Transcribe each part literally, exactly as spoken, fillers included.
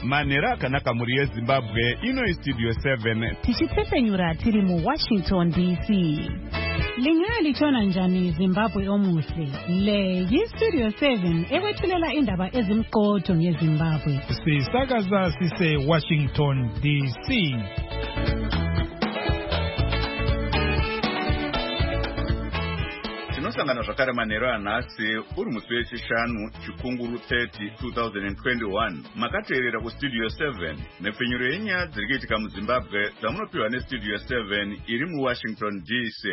Manera akanaka muri yeZimbabwe ino studio seven. Tichitsepenyura tiri mu Washington D C. Lingali chona njani Zimbabwe omuhle. Le yi studio seven ekwethulela indaba ezimqotho ngeZimbabwe. Sisakaza sise Washington D C. Tinosangana zvakare manheru anhasi uri musi wechishanu chikunguru thirty twenty twenty-one makateerera kustudio seven nepfenyuro yenyaya dziri kuitika muZimbabwe dzamunopiwa nestudio seven iri muWashington D C.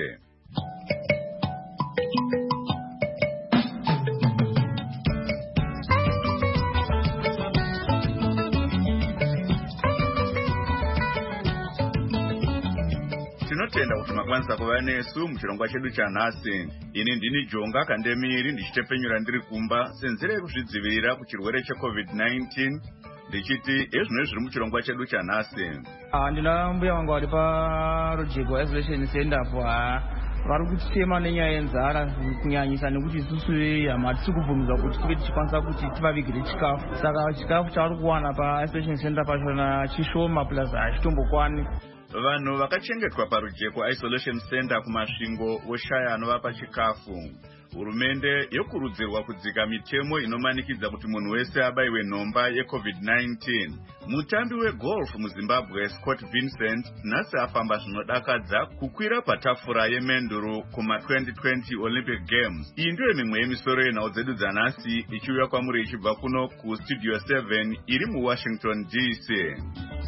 Tinotenda kuti makwanisa kuva nesu muchirongwa chedu chanhasi. Ini ndini Jonga Kandemiri ndichitepenyura ndiri kumba senzira yekuzvidzivirira kuchirwere checovid nineteen ndichiti ezvino zviri muchirongwa chedu chanhasi. Ah ndina mbuya wangu vari parojeko isolation center apo vari kutitema nenyaya yenzara kunyanyisa nekuti isusu hama hatisi kubvumidzwa kuti tive tichikwanisa kuti tivavigire chikafu. Saka chikafu chavari kuwana paisolation center pachona chishoma plus hachitombokwani. Vanhu vakachengetwa parujeko isolation center kumasvingo woshaya anovapa chikafu. Hurumende yokurudzirwa kudzika mitemo inomanikidza kuti munhu wese abayiwe nhomba yecovid nineteen. Mutambi wegolf muZimbabwe Scott Vincent nhasi afamba zvinodakadza kukwira patafura yemenduro kuma twenty twenty Olympic Games. Iyi ndiyo mimwe yemisoro yenhau dzedu dzanhasi ichiuya kwamuri ichibva kuno kustudio seven iri muWashington D C.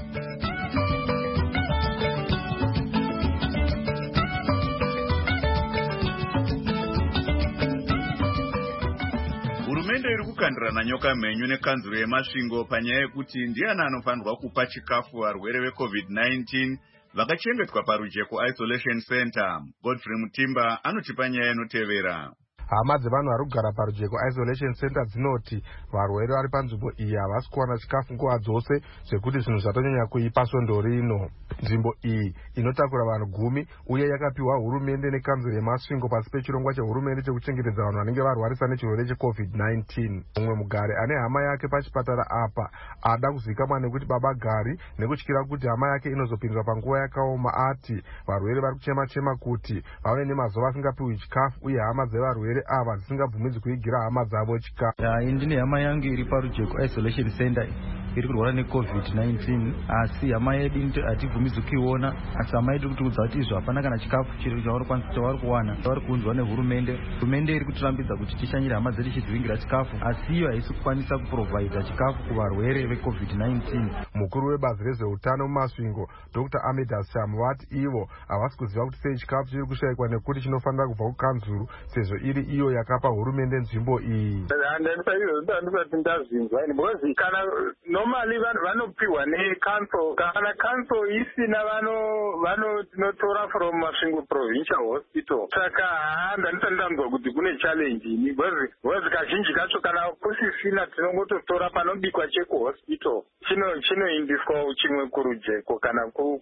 Hurumende iri kukandirana nyoka mhenyu nekanzuro yemasvingo panyaya yekuti ndiani anofanirwa kupa chikafu varwere vecovid nineteen vakachengetwa parujeko isolation center. Godfrey Mutimba anotipa nyaya inotevera. Hama dzevanhu vari kugara parujeko isolation center dzinoti varwere vari panzvimbo iyi havasi kuwana chikafu nguva dzose zvekuti zvinhu zvatonyanya kuipa svondo rino. Nzvimbo iyi inotakura vanhu gumi uye yakapiwa hurumende nekanzuro yemasvingo pasi pechirongwa chehurumende chekuchengetedza vanhu vanenge varwarisa nechirwere checovid nineteen. Mumwe mugari ane hama yake pachipatara apa ada kuzivikanwa nekuti baba Gari nekutyira kuti hama yake inozopindwa panguva yakaoma ati varwere vari kuchema-chema kuti vave nemazuva asingapiwi chikafu uye hama dzevarwere ava dzisingabvumidzi kuigira hama dzavo chikafu. Ya indine hama yangu iri parujeko isolation center iri kurwara necovid nineteen asi hama yedu hatibvumidzi kuiona asi hama yedu kutiudza kuti izvo hapana kana chikafu chiri chavarikwanisa chavari kuwana chavari kuunzwa nehurumende. Hurumende iri kutirambidza kuti tishanyire hama dzedu ichidzivingira chikafu asi iyo haisi kukwanisa kuprovhaidha chikafu kuvarwere vecovid nineteen. Mukuru webazi rezveutano mumasvingo Doctor Amida Sam vati ivo havasi kuziva kuti sei chikafu chiri kushayikwa nekuti chinofanira kubva kukanzuru sezvo iri iyo yakapa hurumende nzvimbo iyi. Handisati ndazinzwa because kana normally vanhu vanopiwa necouncil kana council isina vanotinotora from Masvingo Provincial Hospital. Saka handisati ndanzwa kuti kune challenge ini because kazhinji kacho kana kusisina tinongototora panobikwa chekuhospital chinoindiswa chimwe kurujeko kana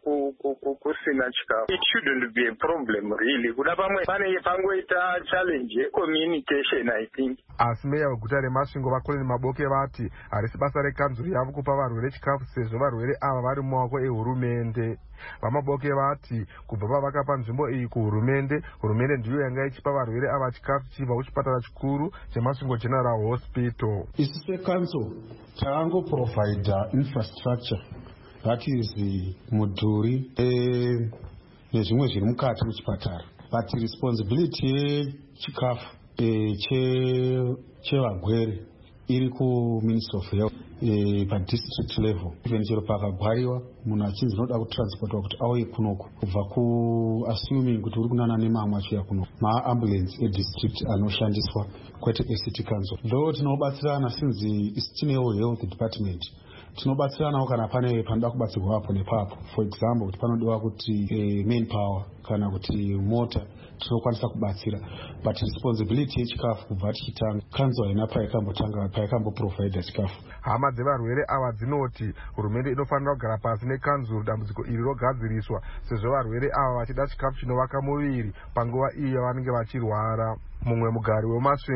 kusina chikafu. It shouldn't be a problem really. Kuda pamwe pane pangoita challenge communication I think. Asi meya weguta remasvingo Vakoleni Maboke vati harisi basa rekanzuro yavo kupa varwere chikafu sezvo varwere ava vari mumaoko ehurumende. Vamaboke vati kubva pavakapa nzvimbo iyi kuhurumende, hurumende ndiyo yanga ichipa varwere ava chikafu chibva kuchipatara chikuru cheMasvingo General Hospital. Isusu seCouncil takangoprovidha infrastructure that is mudhuri nezvimwe zviri mukati muchipatara, but responsibility yechikafu chevagwere iri kuMinister of Health padistrict level. Even chero pakagwariwa munhu achinzi noda kutransportwa kuti auye kunoku kubva kuassuming kuti uri kunana nemamwe achiuya kunoku maambulance edistrict anoshandiswa kwete ecity council. Though tinobatsirana since tinewo health department tinobatsiranawo kana pane panoda kubatsirwa apo nepapo. For example kuti panodiwa kuti manpower kana kuti mota tinokwanisa kubatsira, but responsibility yechikafu kubva tichitanga kanzuro haina paikambotanga paikamboprovide chikafu. Hama dzevarwere ava dzinoti hurumende inofanira kugara pasi nekanzuro dambudziko iri rogadziriswa sezvo varwere ava vachida chikafu chinovaka muviri panguva iyi yavanenge vachirwara. Mumwe mugari weMasvingo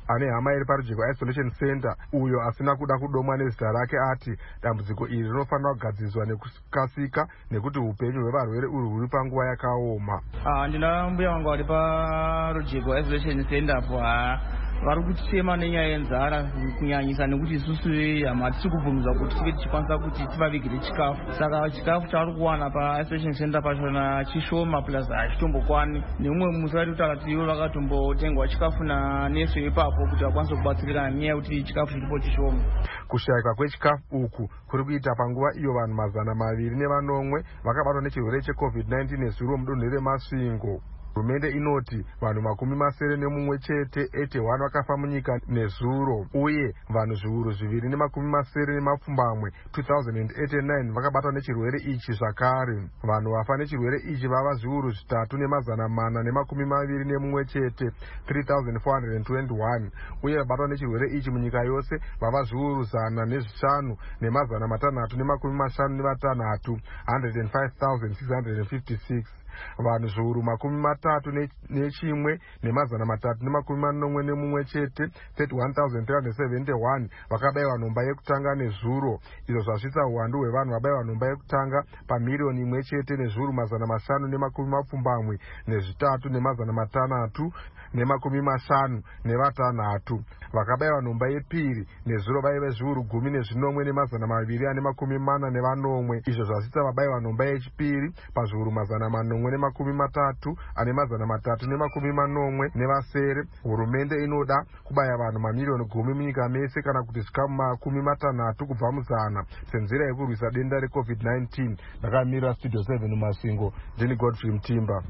ane hama iri parujeko isolation center uyo asina kuda kudomwa nezita rake ati dambudziko iri rinofanira kugadziriswa nekukasika nekuti upenyu hwevarwere uri huri panguva yakaoma. Ndina mbuya wangu vari parujeko isolation center apo vari kutisema nenyaya yenzara kunyanyisa nekuti isusu hama tisi kubvumidzwa kuti tive tichikwanisa kuti tivavigire chikafu. Saka chikafu chavari kuwana paisolation center pachona chishoma plus hachitombokwani. Neumwe musi vari kutaura kuti ivo vakatombotengwa chikafu nanesu ipapo kuti vakwanise kubatsirikana nenyaya yekuti chikafu chiripo chishoma. Kushayikwa kwechikafu uku kuri kuita panguva iyo vanhu mazana maviri nevanomwe vakabatwa nechirwere checovid nineteen nezuro mudunhu reMasvingo. Hurumende inoti vanhu makumi masere nemumwe chete eighty-one vakafa munyika nezuro uye vanhu zviuru zviviri nemakumi masere nemapfumbamwe two thousand eighty-nine vakabatwa nechirwere ichi zvakare. Vanhu vafa nechirwere ichi vava zviuru zvitatu nemazana mana nemakumi maviri nemumwe chete three thousand four hundred twenty-one uye vabatwa nechirwere ichi munyika yose vava zviuru zana nezvishanu nemazana matanhatu nemakumi mashanu nevatanhatu one hundred five thousand six hundred fifty-six. Vanhu zviuru makumi matatu nechimwe nemazana matatu nemakumi manomwe nemumwe chete thirty-one thousand three hundred seventy-one vakabayiwa nhomba yekutanga nezuro, izvo zvasvitsa uwandu hwevanhu vabayiwa nhomba yekutanga pamiriyoni imwe chete nezviuru mazana mashanu nemakumi mapfumbamwe nezvitatu nemazana matanhatu nemakumi mashanu nevatanhatu. Vakabayiwa nhomba yepiri nezuro vaive zviuru gumi nezvinomwe nemazana maviri ane makumi mana nevanomwe, izvo zvasvitsa vabayiwa nhomba yechipiri pazviuru mazana manomwe nemakumi matatu ane mazana matatu nemakumi manomwe nevasere. Hurumende inoda kubaya vanhu mamiliyoni gumi munyika mese kana kuti zvikamu makumi matanhatu kubva muzana senzira yekurwisa denda recovid nineteen. Ndakamira studio seven muMasvingo, ndini Godfrey Mutimba.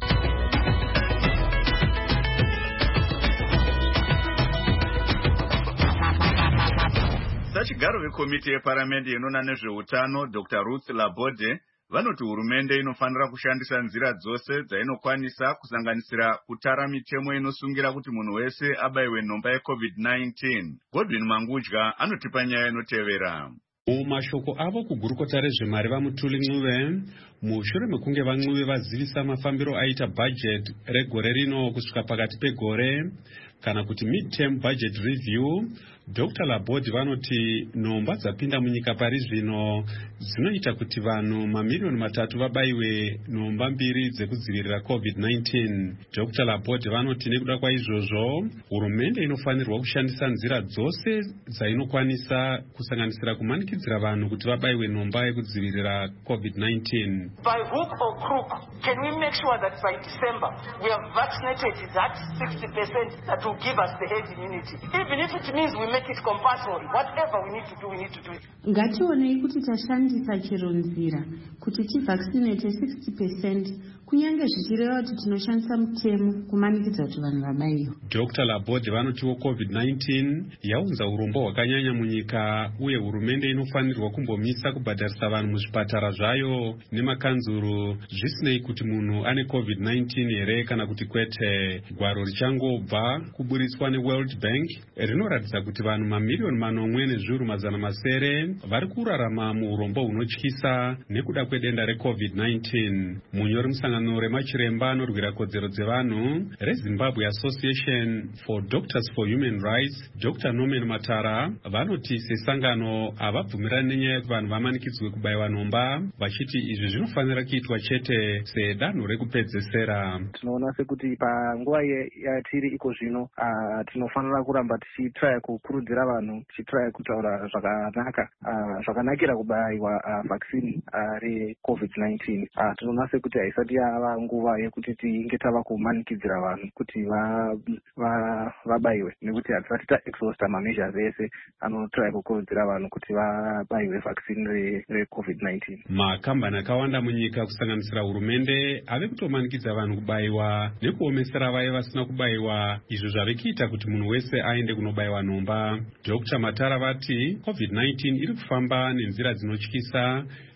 Sachigaro vekomiti yeparamende inona nezveutano Doctor Ruth Labode vanoti hurumende inofanira kushandisa nzira dzose dzainokwanisa kusanganisira kutara mitemo inosungira kuti munhu wese abayiwe nhomba yecovid nineteen. Godwin Mangudya anotipa nyaya inotevera. Mumashoko avo kugurukota rezvemari vaMutuli Ncube mushure mekunge vaNcube vazivisa mafambiro aita budget regore rino kusvika pakati pegore kana kuti mid-term budget review, Doctor Labode vanoti nhomba dzapinda munyika pari zvino dzinoita kuti vanhu mamiliyoni matatu vabayiwe nhomba mbiri dzekudzivirira covid nineteen. Doctor Labode vanoti nekuda kwaizvozvo hurumende inofanirwa kushandisa nzira dzose dzainokwanisa kusanganisira kumanikidzira vanhu kuti vabayiwe nhomba yekudzivirira covid nineteen. By hook or crook, can we make sure that by December we have vaccinated that sixty percent that will give us the herd immunity, even if it means we make it compulsory. Whatever we need to do, we need to do it. Ngationei kuti tashandisa chero nzira kuti tivaccinate sixty percent kunyange zvichireva kuti tinoshandisa mutemo kumanikidza kuti vanhu vabayiwe. Doctor Labode vanotiwo covid nineteen yaunza urombo hwakanyanya munyika uye hurumende inofanirwa kumbomisa kubhadharisa vanhu muzvipatara zvayo nemakanzuru zvisinei kuti munhu ane covid nineteen here kana kuti kwete. Gwaro richangobva kuburitswa neWorld Bank rinoratidza kuti vanhu mamiliyoni manomwe nezviuru mazana masere vari kurarama muurombo hunotyisa nekuda kwedenda recovid nineteen. Munyori musangano remachiremba anorwira kodzero dzevanhu reZimbabwe Association for Doctors for Human Rights, Doctor Norman Matara vanoti sesangano havabvumirani nenyaya yekuti vanhu vamanikidzwe kubayiwa nhomba, vachiti izvi zvinofanira kuitwa chete sedanho rekupedzesera. Tinoona sekuti panguva yatiri iko zvino tinofanira kuramba tichitraya kukurudzira vanhu tichitraya kutaura zvakanaka zvakanakira kubayiwa vaccine recovid nineteen. Tinoona sekuti haisati yava nguva yekuti tinge tava kumanikidzira vanhu kuti vabayiwe nekuti hatisati taexhausta mameasures ese anotraya kukurudzira vanhu kuti vabayiwe vaccine recovid nineteen. Makambani akawanda munyika kusanganisira hurumende ave kutomanikidza vanhu kubayiwa nekuomesera vaye vasina kubayiwa, izvo zvave kuita kuti munhu wese aende kunobayiwa nhomba. Doctor Matara vati covid nineteen iri kufamba nenzira dzinotyisa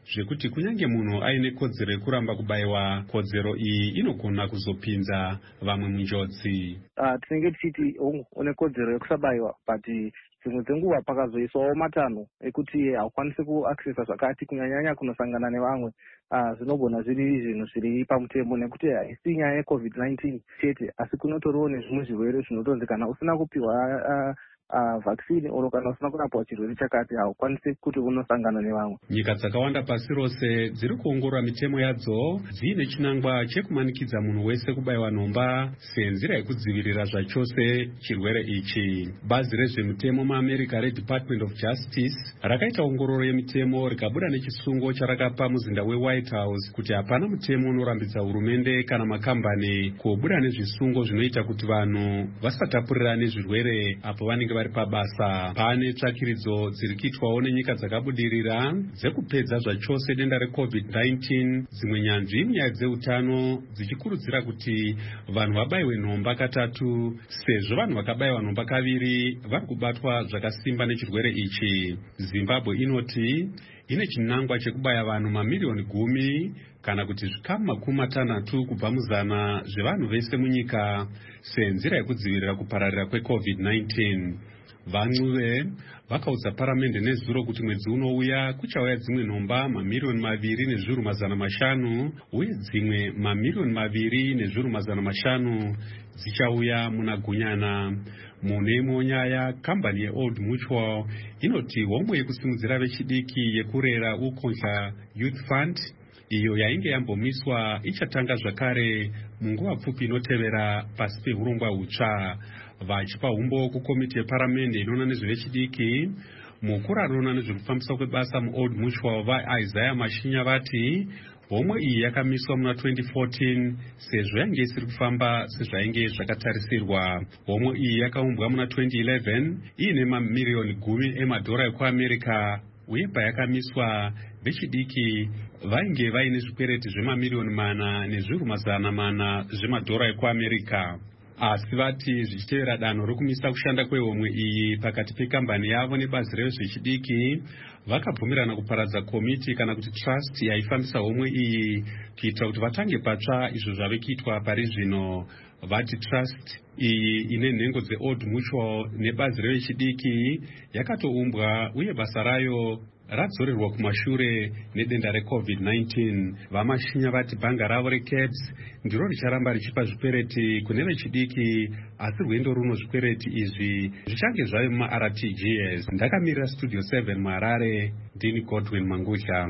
zvekuti kunyange munhu aine kodzero yekuramba kubayiwa, kodzero iyi inogona kuzopinza vamwe munjodzi. Uh, tinenge tichiti une kodzero yekusabayiwa, but dzimwe dzenguva pakazoiswawo matanho ekuti haukwanisi kuaccessa zvakati kunyanyanya kunosangana nevamwe, uh, zvinogona zviri zvinhu zviri pamutemo, nekuti haisi nyaya yecovid nineteen chete, asi kunotoriwo nezvimwe zvirwere zvinotonzi kana usina kupiwa uh, Uh, vaccine oro kana usina kurapwa chirwere chakati haukwanisi kuti unosangana nevamwe. Nyika dzakawanda pasi rose dziri kuongorora mitemo yadzo dziine chinangwa chekumanikidza munhu wese kubayiwa nhomba senzira yekudzivirira zvachose chirwere ichi. Bazi rezvemitemo muAmerica reDepartment of Justice rakaita ongororo yemitemo rikabuda nechisungo charakapa muzinda weWhite House kuti hapana mutemo unorambidza hurumende kana makambani kubuda nezvisungo zvinoita kuti vanhu vasatapurirane zvirwere apo vanenge vari pabasa. Pane tsvakiridzo dziri kuitwawo nenyika dzakabudirira dzekupedza zvachose denda recovid nineteen, dzimwe nyanzvi munyaya dzeutano dzichikurudzira kuti vanhu vabayiwe nhomba katatu, sezvo vanhu vakabayiwa nhomba kaviri vari kubatwa zvakasimba nechirwere ichi. Zimbabwe inoti ine chinangwa chekubaya vanhu mamiriyoni gumi kana kuti zvikamu makumi matanhatu kubva muzana zvevanhu vese munyika senzira yekudzivirira kupararira kwecovid nineteen. Van'uve vakaudza paramende nezuro kuti mwedzi unouya kuchauya dzimwe nhomba mamiriyoni maviri nezviuru mazana mashanu uye dzimwe mamiriyoni maviri nezviuru mazana mashanu dzichauya muna Gunyana. Mune imwe nyaya, kambani yeOld Mutual inoti homwe yekusimudzira vechidiki yekurera ukonja Youth Fund iyo yainge yambomiswa ichatanga zvakare munguva pfupi inotevera pasi pehurongwa hutsva. Vachipa umbo kukomiti yeparamende inoona nezvevechidiki, mukuru anoona nezvekufambiswa kwebasa muOld Mutual vaIsaiah Mashinya vati homwe iyi yakamiswa muna twenty fourteen sezvo yange isiri kufamba sezvainge zvakatarisirwa. Homwe iyi yakaumbwa muna twenty eleven iine mamiriyoni gumi emadhora ekuAmerica uye payakamiswa vechidiki vainge vaine zvikwereti zvemamiriyoni mana nezviuru mazana mana zvemadhora ekuAmerica. Asi vati zvichitevera danho rokumisa kushanda kwehomwe iyi pakati pekambani yavo nebazi rezvechidiki, vakabvumirana kuparadza komiti kana kuti trust yaifambisa homwe iyi kuitira kuti vatange patsva izvo zvave kuitwa pari zvino. Vati trust iyi ine nhengo dzeOld Mutual nebazi revechidiki yakatoumbwa uye basa rayo radzorerwa kumashure nedenda recovid nineteen. Vamashinya vati bhanga ravo reCAPS ndiro richaramba richipa zvikwereti kune vechidiki, asi rwendo runo zvikwereti izvi zvichange zvave mumaR T G S. Ndakamirira Studio seven muHarare, ndini Godwin Mangusha.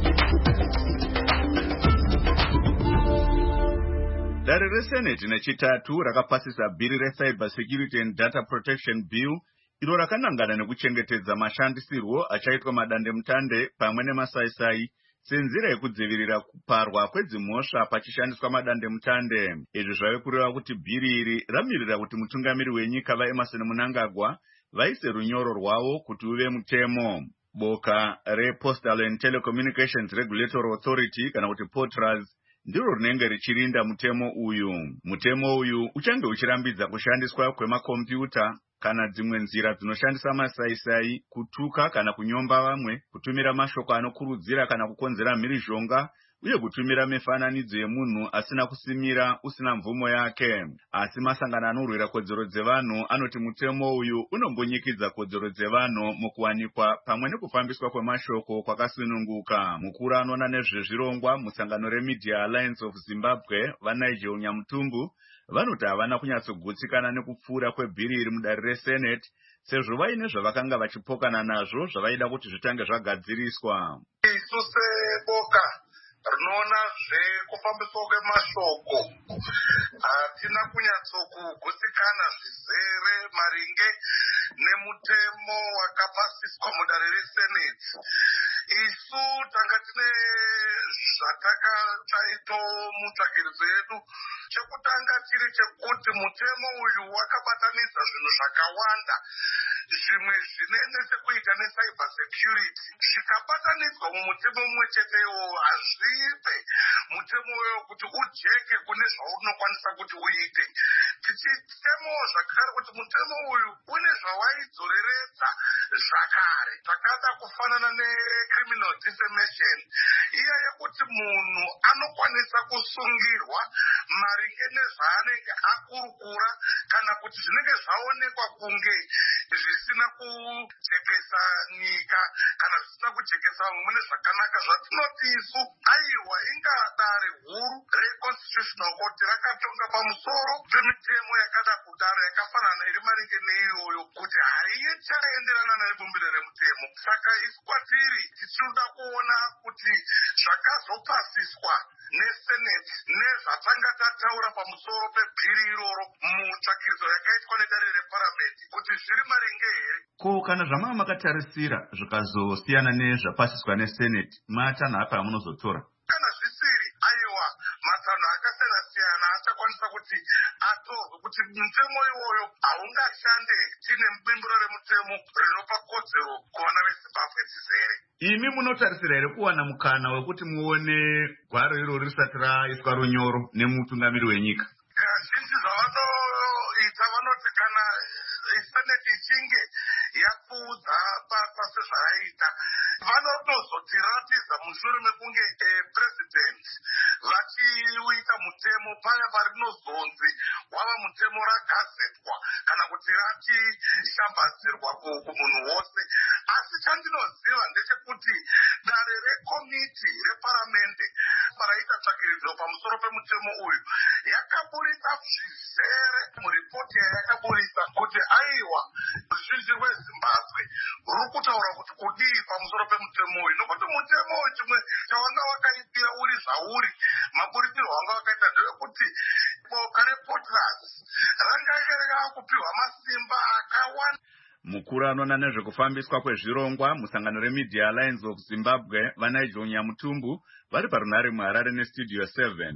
Dare reSenate nechitatu rakapasisa bhiri reCyber Security and Data Protection Bill iro rakanangana nekuchengetedza mashandisirwo achaitwa madandemutande pamwe nemasaisai senzira yekudzivirira kuparwa kwedzimhosva pachishandiswa madandemutande. Izvi zvave kureva kuti bhiri iri ramirira kuti mutungamiri wenyika vaEmerson Mnangagwa vaise runyoro rwavo kuti uve mutemo. Boka rePostal and Telecommunications Regulatory Authority kana kuti POTRAS ndiro rinenge richirinda mutemo uyu. Mutemo uyu uchange uchirambidza kushandiswa kwemakombiyuta kana dzimwe nzira dzinoshandisa masaisai kutuka kana kunyomba vamwe, kutumira mashoko anokurudzira kana kukonzera mhirizhonga, uye kutumira mifananidzo yemunhu asina kusimira usina mvumo yake. Asi masangano anorwira kodzero dzevanhu anoti mutemo uyu unombonyikidza kodzero dzevanhu mukuwanikwa pamwe nekufambiswa kwemashoko kwakasununguka. Mukuru anoona nezvezvirongwa musangano reMedia Alliance of Zimbabwe vaNigel Nyamutumbu vanoti havana kunyatsogutsikana nekupfuura kwebhiri iri mudare reSenate sezvo vaine zvavakanga vachipokana nazvo zvavaida kuti zvitange zvagadziriswa. Isu seboka rinoona zvekufambiswa kwemashoko hatina kunyatsokugutsikana zvizere maringe nemutemo wakapasiswa mudare reSenate. Isu tanga tine zvatakaitaitomutsvakiridzi yedu. Chekutanga chiri chekuti mutemo uyu wakabatanidza zvinhu zvakawanda, zvimwe zvine sekuita necyber security zvikabatanidzwa mumutemo mumwe chetewo hazvipe mutemo uyo kuti ujeke kune zvaunokwanisa kuti uite. tichitemowo zvakare kuti mutemo uyu une zvawaidzoreredza zvakare zvakada kufanana necriminal defamation, iya yekuti munhu anokwanisa kusungirwa maringe nezvaanenge akurukura kana kuti zvinenge zvaonekwa kunge zvisina kujekesa nyika kana zvisina kujekesa vamwe mune zvakanaka. Zvatinoti isu aiwa inga dare huru reconstitutional court rakatonga pamusoro pemitemo yakada kudaro yakafanana iri maringe neiyoyo kuti haichaenderana nebumbiro remutemo. Saka isu kwatiri tichida kuona kuti zvakazopasiswa neseneti nezvatanga tataura pamusoro pebhiri iroro mutsvakidzo yakaitwa nedare reparamende kuti zviri maringe here. Ko kana zvamanga makatarisira zvikazosiyana nezvapasiswa neseneti, matanho apa amunozotora? Kana zvisiri, aiwa matanho akasiyana-siyana achakwanisa kuti atorwe kuti mutemo iwoyo haungashande tine bumbiro remutemo rinopa kodzero kuvana veZimbabwe dzizere. Imi munotarisira here kuwana mukana wekuti muone gwaro iroro risati raiswa runyoro nemutungamiri wenyika? Zhinji zvavanoita vanoti kana seneti ichinge yapfuudza basa sezvaraita vanotozotiratidza mushure mekunge president vachiuita mutemo paya parinozonzi wava mutemo ragazetwa kana kuti rachishambadzirwa kumunhu wose. Asi chandinoziva ndechekuti dare rekomiti reparamende paraita tsvakiridzo pamusoro pemutemo uyu yakaburitsa zvizere muripoti yayakaburitsa kuti aiwa ruzhinji rweZimbabwe ruri kutaura kuti kudii pamusoro pemutemo uyu, nokuti mutemo uyu chimwe chawanga wakaipira uri zvauri maburitirwo wanga wakaita ndewekuti boka rePortras ranga rava kupiwa masimba akawanda. Mukuru anoona nezvekufambiswa kwezvirongwa musangano reMedia Alliance of Zimbabwe vaNigel Nyamutumbu vari parunhare muHarare neStudio seven.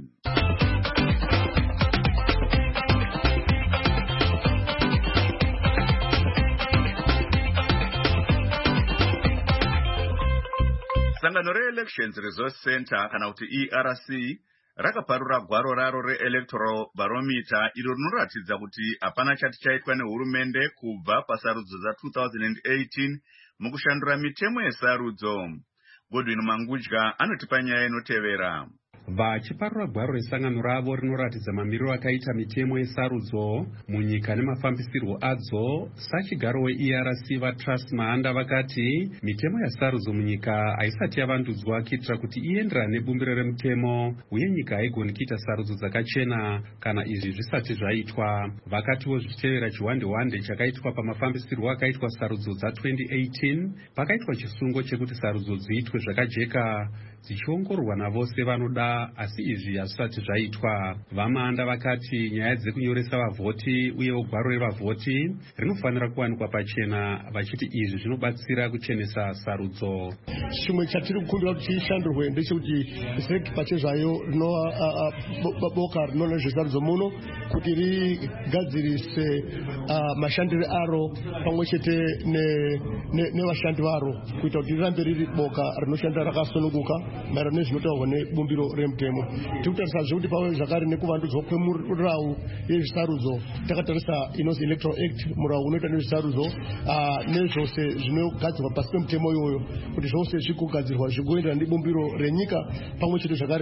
Sangano re-Elections Resource Center kana kuti E R C rakaparura gwaro raro re-Electoral Barometer iro rinoratidza kuti hapana chati chaitwa nehurumende kubva pasarudzo dza eighteen mukushandura mitemo yesarudzo. Godwin Mangudya anotipa nyaya inotevera. Vachiparura gwaro resangano ravo rinoratidza mamiriro akaita mitemo yesarudzo munyika nemafambisirwo adzo, sachigaro we-E R C vaTrust Mahanda vakati mitemo yesarudzo munyika haisati yavandudzwa kuitira kuti ienderane nebumbiro remutemo uye nyika haigoni kuita sarudzo dzakachena kana izvi zvisati zvaitwa. Vakatiwo zvichitevera chihwande-hwande chakaitwa pamafambisirwo akaitwa sarudzo dza eighteen pakaitwa chisungo chekuti sarudzo dziitwe zvakajeka dzichiongororwa navose vanoda, asi izvi hazvisati zvaitwa. VaMahanda vakati nyaya dzekunyoresa vavhoti uyewo gwaro revavhoti rinofanira kuwanikwa pachena, vachiti izvi zvinobatsira kuchenesa sarudzo. Chimwe chatiri kukumbira kuti chishandurwe ndechekuti zeki pachezvayo rinova boka rinoona nezvesarudzo muno kuti rigadzirise mashandiro aro pamwe chete nevashandi varo kuita kuti rirambe riri boka rinoshanda rakasununguka maererano nezvinotaurwa nebumbiro remutemo. Tiri kutarisa zvekuti pave zvakare nekuvandudzwa kwemurau yezvisarudzo. Takatarisa inozi Electoral Act, murau unoita nezvisarudzo nezvose zvinogadzirwa pasi pemutemo iyoyo kuti zvose zvikugadzirwa zvigoenderana nebumbiro renyika pamwe chete zvakare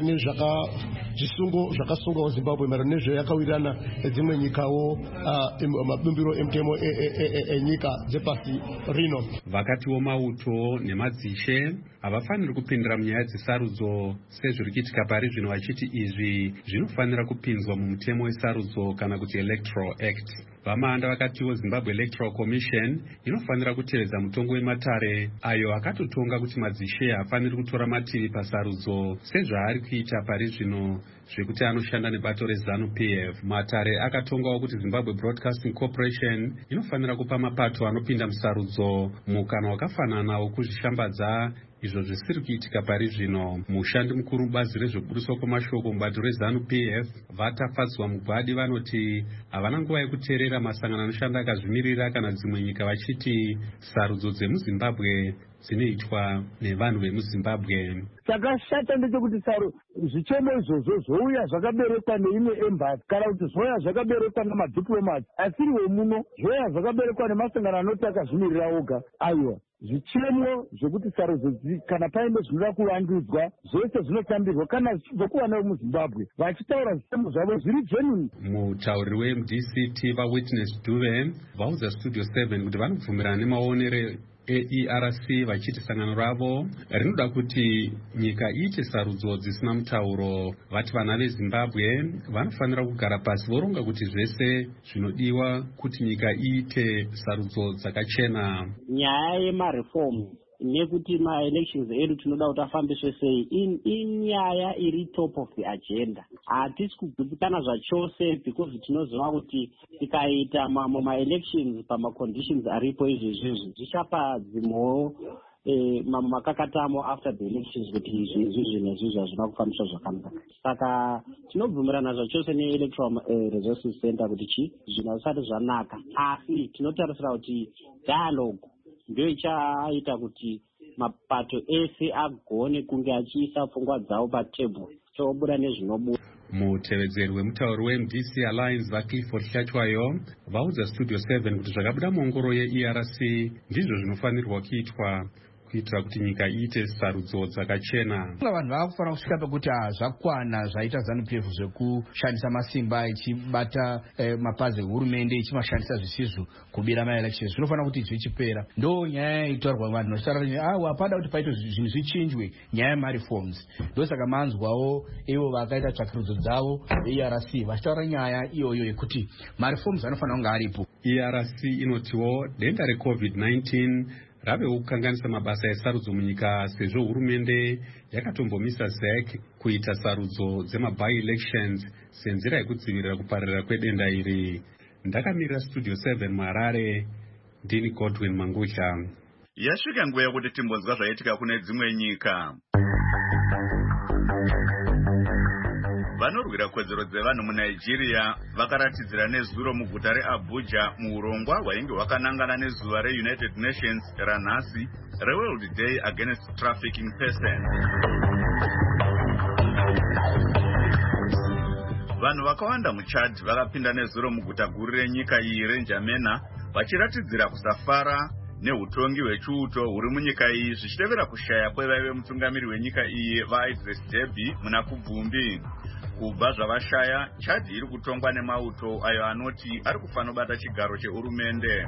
nezvisungo zvakasungwa kuZimbabwe maererano nezvayakawirirana nedzimwe nyikawo mabumbiro emutemo enyika dzepasi rino. Vakatiwo mauto nemadzishe havafaniri kupindira munyaya dzesarudzo sezviri kuitika pari zvino, vachiti izvi zvinofanira kupinzwa mumutemo wesarudzo kana kuti Electoral Act. VaMahanda vakatiwo Zimbabwe Electoral Commission inofanira kutevedza mutongo wematare ayo akatotonga kuti madzishe haafaniri kutora mativi pasarudzo sezvaari kuita pari zvino zvekuti anoshanda nebato reZANU-P F. Matare akatongawo kuti Zimbabwe Broadcasting Corporation inofanira kupa mapato anopinda musarudzo mukana wakafanana wokuzvishambadza, izvo zvisiri kuitika pari zvino. Mushandi mukuru mubazi rezvekuburiswa kwamashoko mubato reZANU-P F vatafadzwa mugwadi vanoti havana nguva yekuteerera masangano anoshanda akazvimirira kana dzimwe nyika, vachiti sarudzo dzemuZimbabwe dzinoitwa nevanhu vemuzimbabwe. Chakashata ndechekuti Saro zvichemo izvozvo zvouya zvakaberekwa neimwe embassy kana kuti zvouya zvakaberekwa namadiplomats, asiri wemuno zvouya zvakaberekwa nemasangano anoti akazvimirira oga. Aiwa, zvichemo zvekuti sarudzo kana paine zvinoda kuvandudzwa zvese zvinotambirwa kana zvichibva kuvana vemuzimbabwe vachitaura zvichemo zvavo zviri genuine. Mutauriri weM D C T vaWitness Duve vaudza Studio seven kuti vanobvumirana nemaonero E R C vachiti sangano ravo rinoda kuti nyika iite sarudzo dzisina mutauro. Vati vana veZimbabwe vanofanira kugara pasi voronga kuti zvese zvinodiwa kuti nyika iite sarudzo dzakachena. Nyaya yemareform nekuti ma-elections edu tinoda kuti afambiswe sei inyaya iri top of the agenda. Hatisi kugutsikana zvachose because tinoziva kuti tikaita mamwe ma-elections pama-conditions aripo izvezvizvi zvichapa dzimwewo mamwe makakatamo after the elections kuti izvizvi nezvizvi hazvina kufambiswa zvakanaka. Saka tinobvumirana zvachose ne-electoral resources center kuti chi zvinhu zvisati zvanaka, asi tinotarisira kuti dialogue ndio ichaita kuti mapato ese agone kunge achiisa pfungwa dzavo patebhuru tobuda nezvinobuda. Mutevedzeri wemutauri weM D C Alliance vaClifford Hlachwayo vaudza Studio seven kuti zvakabuda muongoro ye-E R C ndizvo zvinofanirwa kuitwa kuitira kuti nyika iite sarudzo dzakachena. Vanhu vakufanira kusvika pekuti zvakwana zvaita ZANU P F zvekushandisa masimba ichibata eh, mapazi ehurumende ichimashandisa zvisizvo kubira ma-elections zvinofanira kuti zvichipera. Ndo nyaya itaurwa vanhu vachitaura ah hapana kuti paito zvinhu zvichinjwe nyaya yemareforms. Ndo saka manzwawo ivo vakaita tsvakirudzo dzavo E R C vachitaura nyaya iyoyo yekuti mareforms anofanira kunge aripo. E R C inotiwo denda reCovid nineteen rave kukanganisa mabasa esarudzo munyika sezvo hurumende yakatombomisa Z E C kuita sarudzo dzema-by-elections senzira yekudzivirira kupararira kwedenda iri. Ndakamirira Studio seven muHarare, ndini Godwin Mangusha. Yasvika nguva yekuti timbonzwa zvaitika kune dzimwe nyika. Vanorwira kodzero dzevanhu muNigeria vakaratidzira nezuro muguta reAbuja muurongwa hwainge hwakanangana nezuva reUnited Nations ranhasi reWorld Day Against Trafficking Persons. Vanhu vakawanda muChad vakapinda nezuro muguta guru renyika iyi reNjamena vachiratidzira kusafara neutongi hwechiuto huri munyika iyi zvichitevera kushaya kwevaive mutungamiri wenyika iyi vaIdris Deby muna kubvumbi. Kubva zvavashaya, Chad iri kutongwa nemauto ayo anoti ari kufanira kubata chigaro chehurumende.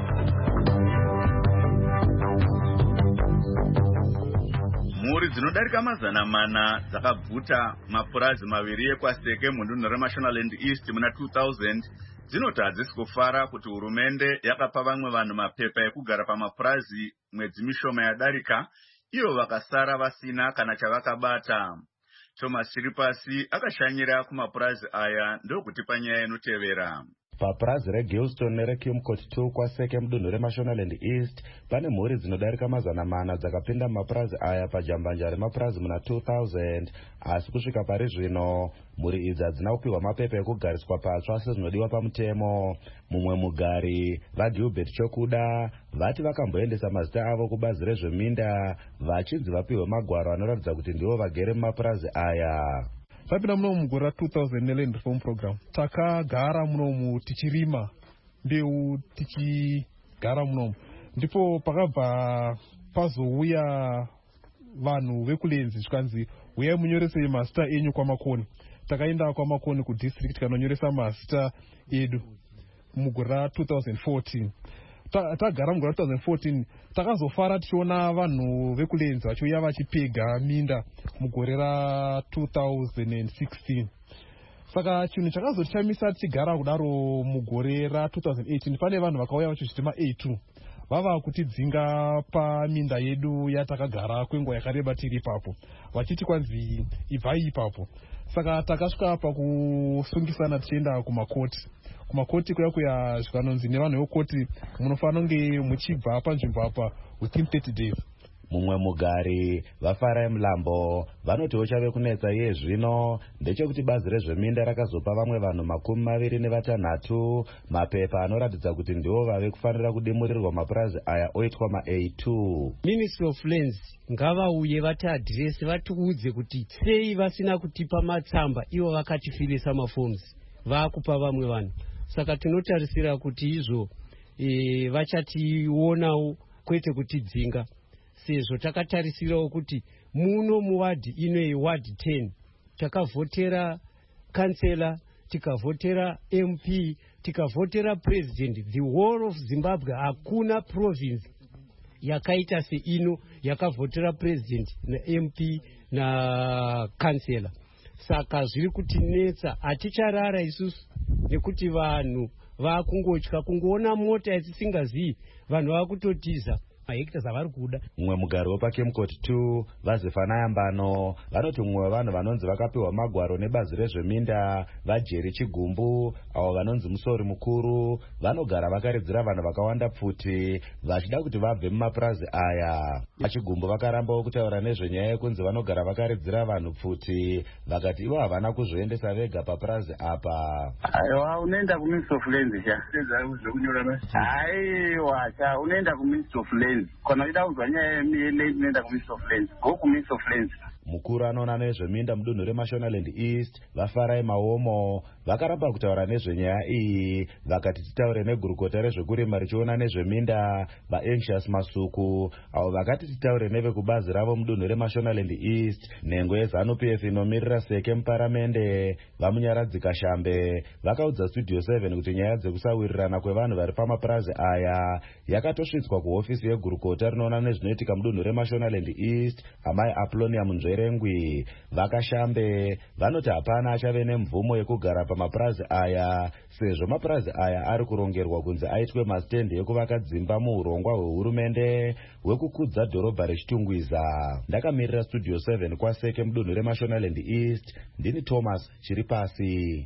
Mhuri dzinodarika mazana mana dzakabvuta mapurazi maviri ekwaseke mudunhu reMashonaland East muna two thousand dzinoti hadzisi kufara kuti hurumende yakapa vamwe vanhu mapepa ekugara pamapurazi mwedzi mishoma yadarika, ivo vakasara vasina kana chavakabata. Thomas Chiripasi akashanyira kumapurazi aya ndokuti panyaya inotevera. Papurazi reGilston nereKimcourt two kwaseke mudunhu reMashonaland East pane mhuri dzinodarika mazana mana dzakapinda mapurazi aya pajambanja remapurazi muna two thousand, asi kusvika pari zvino mhuri idzi hadzina kupiwa mapepa ekugariswa patsva sezvinodiwa pamutemo. Mumwe mugari vaGilbert Chokuda vati vakamboendesa mazita avo kubazi rezveminda vachinzi vapiwe magwaro anoratidza kuti ndivo vagere mumapurazi aya. Tapinda munomu mugore ra two thousand neLand Reform Program takagara munomu tichirima mbeu tichigara munomu, ndipo pakabva pazouya vanhu vekulenzi zvikanzi uyai munyorese mazita enyu kwamakoni. Takaenda kwamakoni kudistrict kanonyoresa mazita edu mugore ra two thousand fourteen. Tagara mugore ra two thousand fourteen takazofara tichiona vanhu vekulenzi vachiuya vachipega minda mugore ra two thousand sixteen. Saka chinhu chakazochamisa tichigara kudaro mugore ra two thousand eighteen pane vanhu vakauya vachizviti ma-A two vava kutidzinga paminda yedu yatakagara kwenguva yakareba tiri ipapo vachiti kwanzi ibvai ipapo. Saka takasvika pakusungisana tichienda kumakoti. Kumakoti kuya kuya zvikanonzi nevanhu vekoti munofanira kunge muchibva panzvimbo apa within thirty days. mumwe mugari vaFarai Mulambo vanotiwo chave kunetsa iye zvino ndechekuti bazi rezveminda rakazopa vamwe vanhu makumi maviri nevatanhatu mapepa anoratidza kuti ndivo vave kufanira kudimurirwa mapurazi aya oitwa ma-A two. Ministry of Lands ngavauye vati adhiresi vatiudze kuti sei vasina kutipa matsamba ivo vakatifilisa mafoms vakupa vamwe vanhu. Saka tinotarisira kuti izvo e, vachationawo kwete kutidzinga sezvo takatarisirawo kuti muno muwadhi ino yewadhi ten takavhotera kansela, tikavhotera M P, tikavhotera president. The whole of Zimbabwe hakuna province yakaita se ino yakavhotera president na M P na kansela. Saka zviri kutinetsa, haticharara isusu nekuti vanhu vakungotya kungoona mota yatisingazivi vanhu vakutotiza mahekta zavari kuda. Mumwe mugari wepaKemcourt two vaZefana Yambano vanoti mumwe wevanhu vanonzi vakapiwa magwaro nebazi rezveminda vaJeri Chigumbu avo vanonzi musori mukuru vanogara vakaridzira vanhu vakawanda pfuti vachida kuti vabve mumapurazi aya. Chigumbu vakarambawo kutaura nezvenyaya yekunzi vanogara vakaridzira vanhu pfuti vakati ivo havana kuzvoendesa vega papurazi apa. Aiwa, unoenda kuMinist of Lands cha aiwa cha unoenda kuMinist of Lands kana ida kuzwa nyaya yeLand unoenda kuMinist of Lands go kuMinist of Lands. Mukuru anoona nezveminda mudunhu reMashonaland East vaFarai Maomo vakaramba kutaura nezvenyaya iyi vakati titaure negurukota rezvekurima richiona nezveminda vaAnxious Masuku avo vakati titaure nevekubazi ravo mudunhu reMashonaland East. Nhengo yeZANU-P F inomirira Seke muparamende vaMunyaradzika Shambe vakaudza Studio seven kuti nyaya dzekusawirirana kwevanhu vari pamapurazi aya yakatosvitswa kuhofisi yegurukota rinoona nezvinoitika mudunhu reMashonaland East amai Apolonia Munzverengwi. VakaShambe vanoti hapana achave nemvumo yekugara pamapurazi aya sezvo mapurazi aya ari kurongerwa kunzi aitwe masitendi ekuvaka dzimba muurongwa hwehurumende hwekukudza dhorobha reChitungwiza. Ndakamirira Studio seven kwaSeke mudunhu reMashonaland East, ndini Thomas Chiripasi.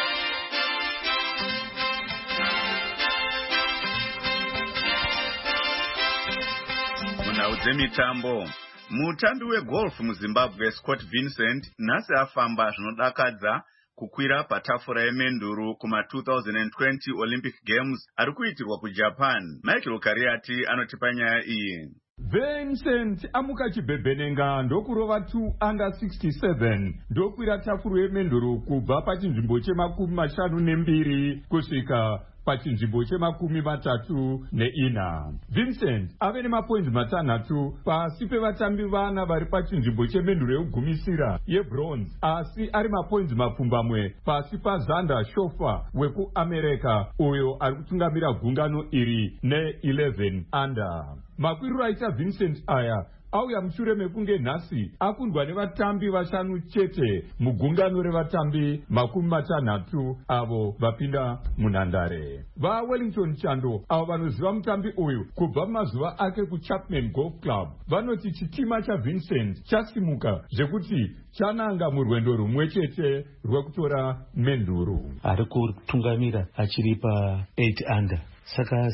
Munhau dzemitambo. Mutambi wegolf muZimbabwe Scott Vincent nhasi afamba zvinodakadza kukwira patafura yemenduru kuma twenty twenty Olympic Games ari kuitirwa kuJapan. Michael Kariati anotipa nyaya iyi. Vincent amuka chibhebhenenga ndokurova two under sixty-seven ndokwira tafuru yemenduru kubva pachinzvimbo chemakumi mashanu nembiri kusvika pachinzvimbo chemakumi matatu neina. Vincent ave nemapoinzi matanhatu pasi pevatambi vana vari pachinzvimbo chemenduro yekugumisira yebronze, asi ari mapoinzi mapfumbamwe pasi paZander Shofa wekuAmerica uyo ari kutungamira gungano iri ne-eleven under. Makwiriro aita Vincent aya auya mushure mekunge nhasi akundwa nevatambi vashanu chete mugungano revatambi makumi matanhatu avo vapinda munhandare. VaWellington Chando avo vanoziva mutambi uyu kubva mumazuva ake kuChapman Golf Club vanoti chitima chaVincent chasimuka zvekuti chananga murwendo rumwe chete rwekutora menduru. Ari kutungamira achiri pa eight under. Saka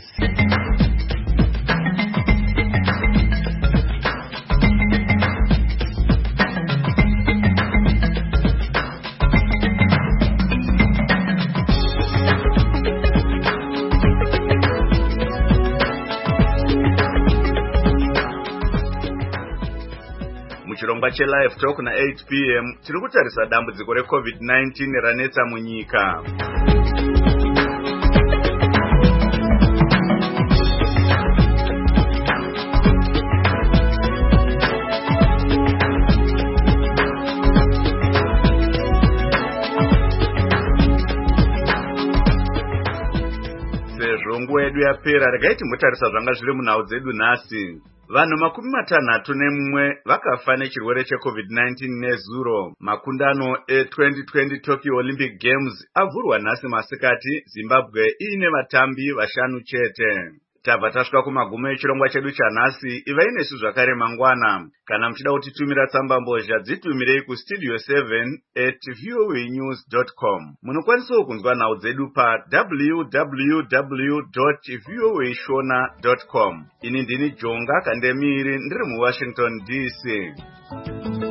Chirongwa cheLive Talk na eight p m tiri kutarisa dambudziko reCovid nineteen ranetsa munyika. Sezvo nguva yedu yapera, regai timbotarisa zvanga zviri munhau dzedu nhasi. Vanhu makumi matanhatu nemumwe vakafa nechirwere cheCovid nineteen nezuro. Makundano e-twenty twenty Tokyo Olympic Games avhurwa nhasi masikati, Zimbabwe iine vatambi vashanu chete. tabva tasvika kumagumo echirongwa chedu chanhasi. Ivai nesu zvakare mangwana. Kana muchida kutitumira tsamba mbozha dzitumirei kustudio seven at voa news dot com. Munokwanisawo kunzwa nhau dzedu pa w w w dot voa shona dot com. Ini ndini Jonga Kandemiri ndiri muWashington D C.